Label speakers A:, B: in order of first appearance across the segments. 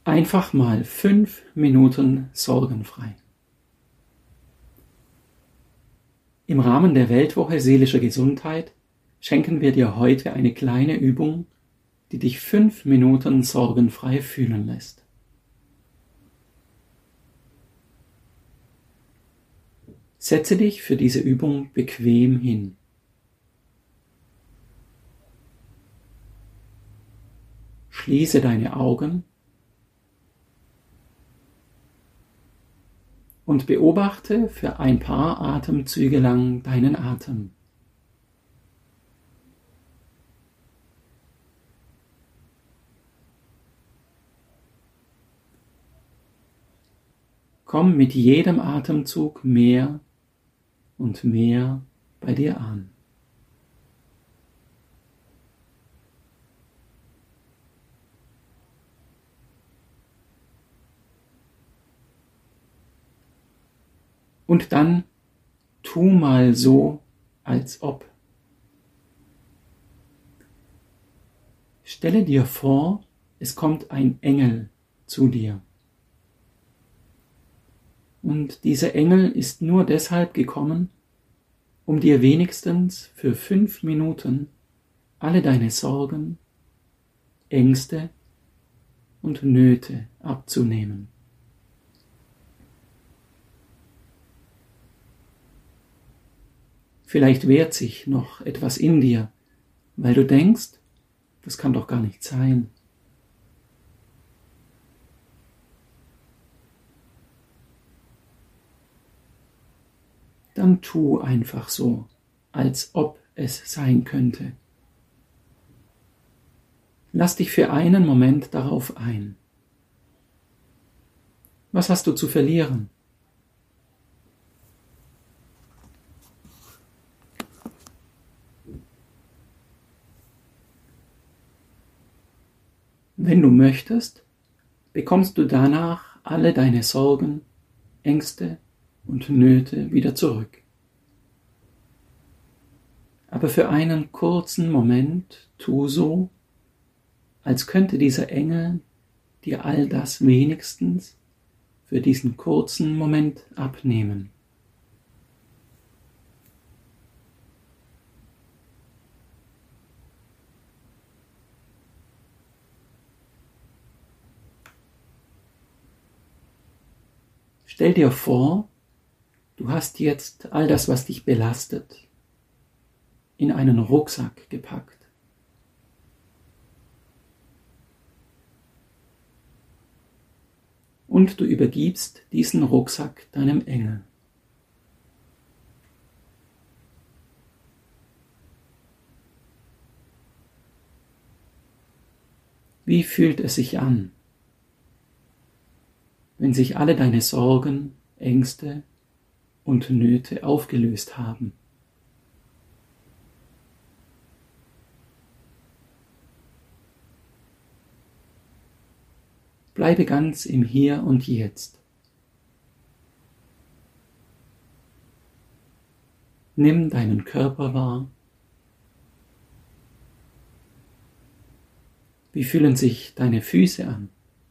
A: Einfach mal 5 Minuten sorgenfrei. Im Rahmen der Weltwoche seelischer Gesundheit schenken wir dir heute eine kleine Übung, die dich 5 Minuten sorgenfrei fühlen lässt. Setze dich für diese Übung bequem hin. Schließe deine Augen und beobachte für ein paar Atemzüge lang deinen Atem. Komm mit jedem Atemzug mehr und mehr bei dir an. Und dann tu mal so, als ob. Stelle dir vor, es kommt ein Engel zu dir. Und dieser Engel ist nur deshalb gekommen, um dir wenigstens für 5 Minuten alle deine Sorgen, Ängste und Nöte abzunehmen. Vielleicht wehrt sich noch etwas in dir, weil du denkst, das kann doch gar nicht sein. Dann tu einfach so, als ob es sein könnte. Lass dich für einen Moment darauf ein. Was hast du zu verlieren? Wenn du möchtest, bekommst du danach alle deine Sorgen, Ängste und Nöte wieder zurück. Aber für einen kurzen Moment tu so, als könnte dieser Engel dir all das wenigstens für diesen kurzen Moment abnehmen. Stell dir vor, du hast jetzt all das, was dich belastet, in einen Rucksack gepackt. Und du übergibst diesen Rucksack deinem Engel. Wie fühlt es sich an, wenn sich alle deine Sorgen, Ängste und Nöte aufgelöst haben? Bleibe ganz im Hier und Jetzt. Nimm deinen Körper wahr. Wie fühlen sich deine Füße an?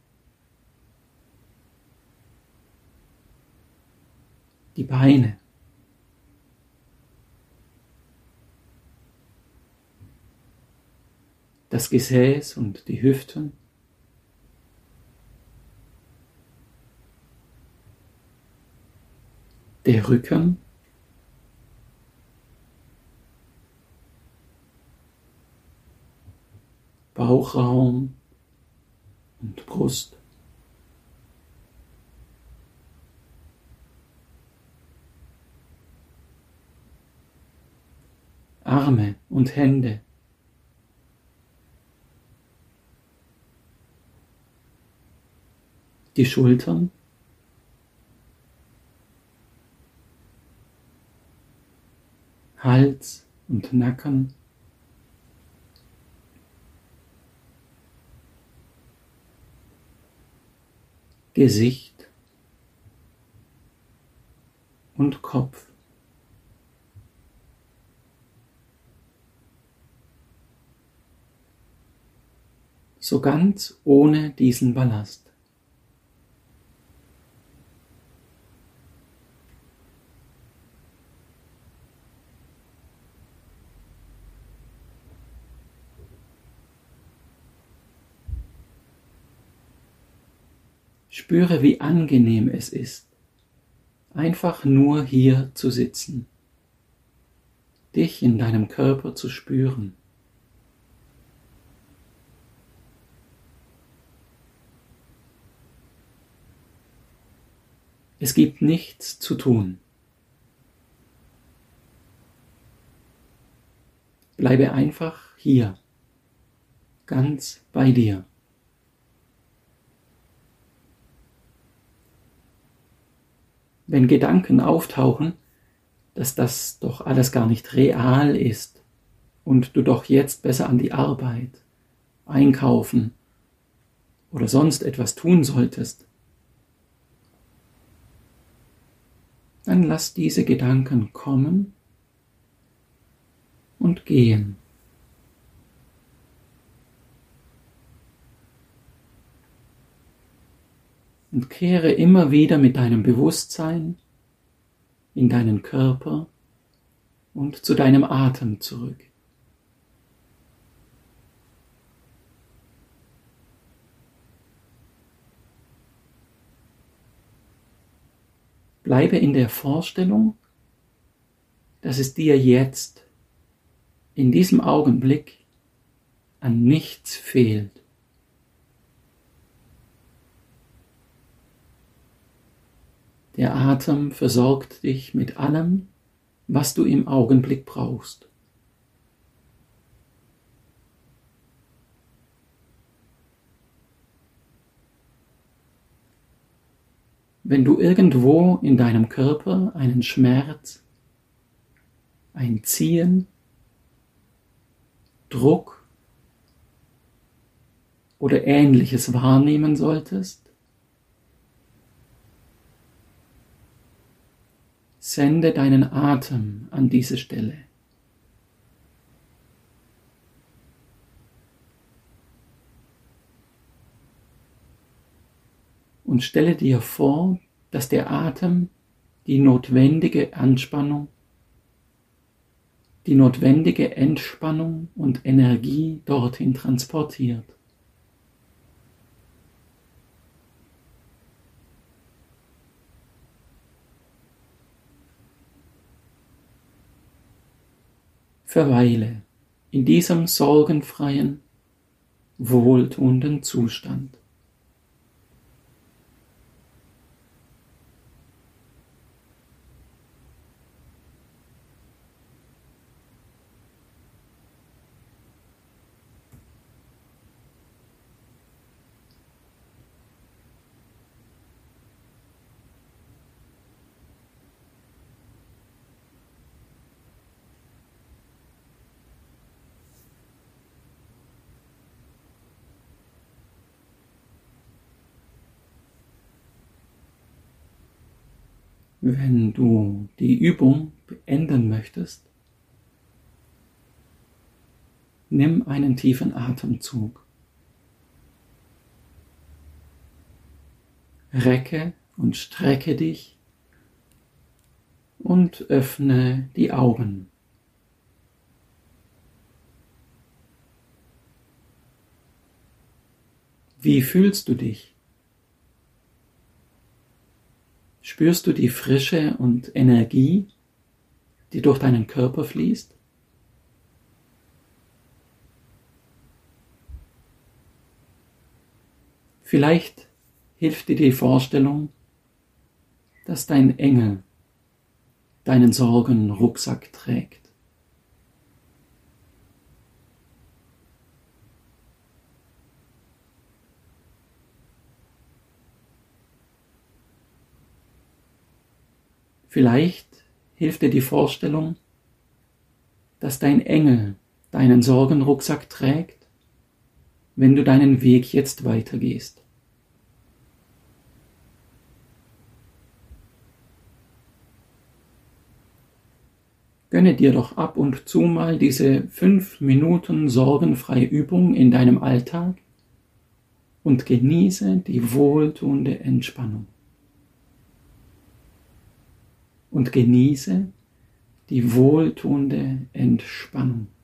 A: Die Beine. Das Gesäß und die Hüften. Der Rücken. Bauchraum und Brust. Arme und Hände. Die Schultern. Hals und Nacken. Gesicht und Kopf. So ganz ohne diesen Ballast. Spüre, wie angenehm es ist, einfach nur hier zu sitzen, dich in deinem Körper zu spüren. Es gibt nichts zu tun. Bleibe einfach hier, ganz bei dir. Wenn Gedanken auftauchen, dass das doch alles gar nicht real ist und du doch jetzt besser an die Arbeit, einkaufen oder sonst etwas tun solltest, dann lass diese Gedanken kommen und gehen. Und kehre immer wieder mit deinem Bewusstsein in deinen Körper und zu deinem Atem zurück. Bleibe in der Vorstellung, dass es dir jetzt, in diesem Augenblick, an nichts fehlt. Der Atem versorgt dich mit allem, was du im Augenblick brauchst. Wenn du irgendwo in deinem Körper einen Schmerz, ein Ziehen, Druck oder Ähnliches wahrnehmen solltest, sende deinen Atem an diese Stelle. Und stelle dir vor, dass der Atem die notwendige Anspannung, die notwendige Entspannung und Energie dorthin transportiert. Verweile in diesem sorgenfreien, wohltuenden Zustand. Wenn du die Übung beenden möchtest, nimm einen tiefen Atemzug. Recke und strecke dich und öffne die Augen. Wie fühlst du dich? Spürst du die Frische und Energie, die durch deinen Körper fließt? Vielleicht hilft dir die Vorstellung, dass dein Engel deinen Sorgenrucksack trägt. Vielleicht hilft dir die Vorstellung, dass dein Engel deinen Sorgenrucksack trägt, wenn du deinen Weg jetzt weitergehst. Gönne dir doch ab und zu mal diese 5 Minuten sorgenfreie Übung in deinem Alltag und genieße die wohltuende Entspannung. Und genieße die wohltuende Entspannung.